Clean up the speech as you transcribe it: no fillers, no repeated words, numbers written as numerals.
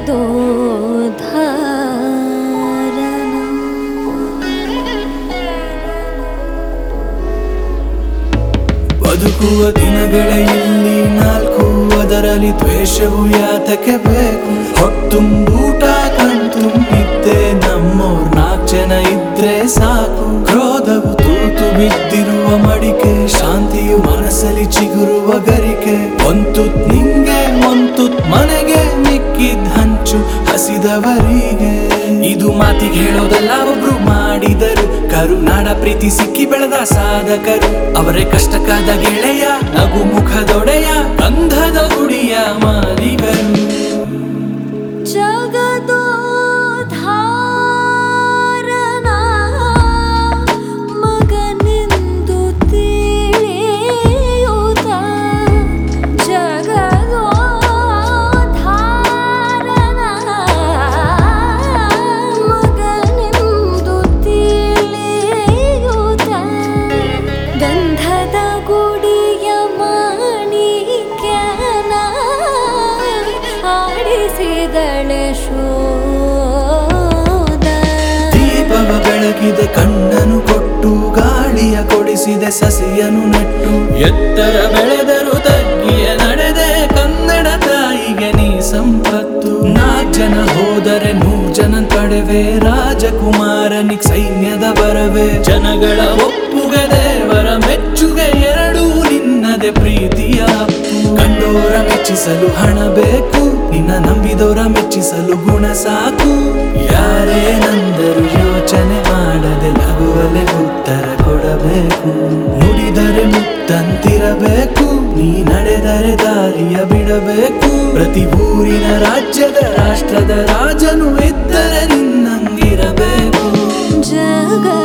ಬದುಕುವ ದಿನಗಳೇ ಇಲ್ಲಿ ನಾಲ್ಕು, ಅದರಲ್ಲಿ ದ್ವೇಷವು ಯಾತಕ್ಕೆ ಬೇಕು? ಹೊತ್ತುಂಬೂಟ ಕಣ್ತುಂಬಿದ್ದೆ ನಮ್ಮೋರ್ 4 ಜನ ಇದ್ರೆ ಸಾಕು. ಕ್ರೋಧವು ತೂತು ಬಿದ್ದಿರುವ ಮಡಿಕೆ, ಶಾಂತಿಯು ಮನಸ್ಸಲ್ಲಿ ಚಿಗುರುವ ಗರಿಕೆ. ಒಂತುತ್ ನಿಂಗೆ ಒಂತುತ್ ಮನೆಗೆ, ಮಿಕ್ಕಿದ್ ಹಂಚು ಹಸಿದವರಿಗೆ. ಇದು ಮಾತಿಗೆ ಹೇಳೋದಲ್ಲ, ಒಬ್ರು ಮಾಡಿದರು. ಕರುನಾಡ ಪ್ರೀತಿ ಸಿಕ್ಕಿ ಬೆಳೆದ ಸಾಧಕರು, ಅವರೇ ಕಷ್ಟಕ್ಕಾದ ಗೆಳೆಯ, ನಗು ಮುಖದೊಡೆಯ, ಗಂಧದ ಗುಡಿಯ ಮಾಲಿಗರು. ಮಗನೆಂದು ತಿಳಿಯುತ್ತ ಜಗದೋದ್ಧಾರನ, ಮಗನೆಂದು ತಿಳಿಯುತ್ತ ಗಂಧದ ಗುಡಿಯ ಮಾಣಿಕ್ಯನ ಆಡಿಸಿದಳೆ ಶೋಧ. ದೀಪವ ಬೆಳಗಿದೆ ಕಣ್ಣನು ಕೊಟ್ಟು, ಗಾಳಿಯ ಕೊಡಿಸಿದೆ ಸಸಿಯನು ನೆಟ್ಟು. ಎತ್ತರ ಬೆಳೆದರು ತಗ್ಗಿಯ ನಡೆದೆ, ಕನ್ನಡ ತಾಯಿಗೆ ನೀ ಸಂಪತ್ತು. 4 ಜನ ಹೋದರೆ 100 ಜನ ಪಡೆವೆ, ರಾಜಕುಮಾರನಿಗ್ ಸೈನ್ಯದ ಬರವೆ. ಜನಗಳ ಒಪ್ಪುಗೆ ದೇವರ ಮೆಚ್ಚುಗೆ, ಎರಡೂ ನಿನ್ನದೆ ಪ್ರೀತಿಯ ಅಪ್ಪು. ಕಂಡೋರ ಮೆಚ್ಚಿಸಲು ಹಣ ಬೇಕು, ನಿನ್ನ ನಂಬಿದೋರ ಮೆಚ್ಚಿಸಲು ಗುಣ ಸಾಕು. ಯಾರೇನಂದರು ಯೋಚನೆ ಮಾಡದೆ ನಗುವಲೆ ಉತ್ತರ ಕೊಡಬೇಕು. ನುಡಿದರೆ ಮುತ್ತಂತಿರಬೇಕು, ನೀ ನಡೆದರೆ ದಾರಿಯ ಬಿಡಬೇಕು. ಪ್ರತಿ ಊರಿನ ರಾಜ್ಯದ ರಾಷ್ಟ್ರದ ರಾಜನು ಇದ್ದರೆ ನಿನ್ನಂಗಿರಬೇಕು. ಜಗ